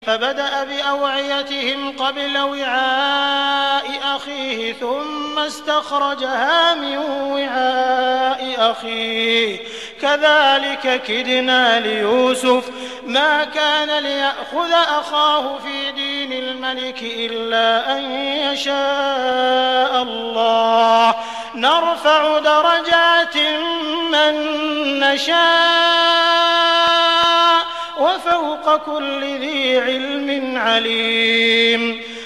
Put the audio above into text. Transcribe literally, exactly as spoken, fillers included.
فبدأ بأوعيتهم قبل وعاء أخيه ثم استخرجها من وعاء أخيه كذلك كدنا ليوسف ما كان ليأخذ أخاه في دين الملك إلا أن يشاء الله نرفع درجات من نشاء وفوق كل ذي علم عليم.